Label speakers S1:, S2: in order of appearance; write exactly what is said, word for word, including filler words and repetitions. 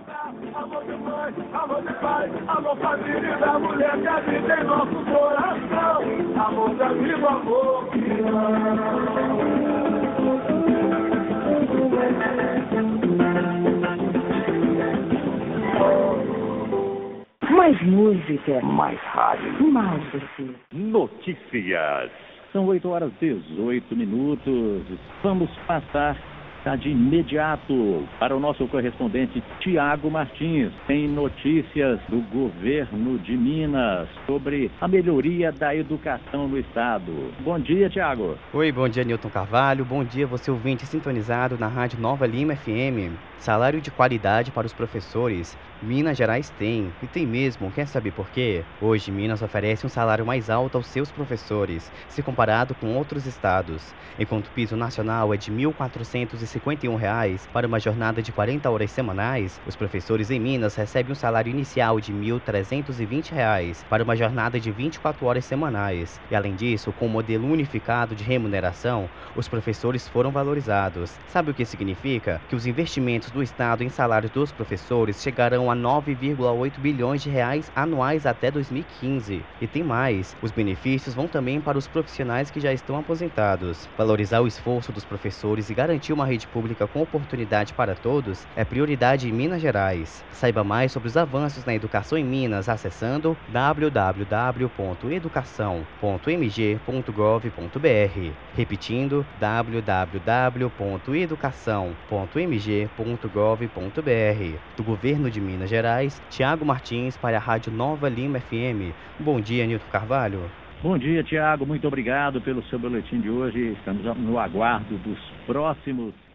S1: Amor de mãe, amor de pai, amor família da mulher que habita em nosso coração. Amor da vida, amor que
S2: mais música,
S3: mais rádio,
S2: mais você.
S3: Notícias.
S4: São oito horas e dezoito minutos. Vamos passar de imediato para o nosso correspondente Tiago Martins. Tem notícias do governo de Minas sobre a melhoria da educação no estado. Bom dia, Tiago.
S5: Oi, bom dia, Newton Carvalho. Bom dia, você ouvinte sintonizado na Rádio Nova Lima F M. Salário de qualidade para os professores. Minas Gerais tem, e tem mesmo, quer saber por quê? Hoje, Minas oferece um salário mais alto aos seus professores, se comparado com outros estados. Enquanto o piso nacional é de mil quatrocentos e cinquenta e um reais para uma jornada de quarenta horas semanais, os professores em Minas recebem um salário inicial de mil trezentos e vinte reais para uma jornada de vinte e quatro horas semanais. E além disso, com o modelo unificado de remuneração, os professores foram valorizados. Sabe o que significa? Que os investimentos do Estado em salários dos professores chegarão a nove vírgula oito bilhões de reais anuais até dois mil e quinze. E tem mais, os benefícios vão também para os profissionais que já estão aposentados. Valorizar o esforço dos professores e garantir uma rede pública com oportunidade para todos é prioridade em Minas Gerais. Saiba mais sobre os avanços na educação em Minas acessando w w w ponto educação ponto m g ponto gov ponto b r. Repetindo, w w w ponto educação ponto m g ponto gov ponto b r. Do Governo de Minas Gerais, Tiago Martins para a Rádio Nova Lima F M. Bom dia, Nilton Carvalho.
S4: Bom dia, Tiago. Muito obrigado pelo seu boletim de hoje. Estamos no aguardo dos próximos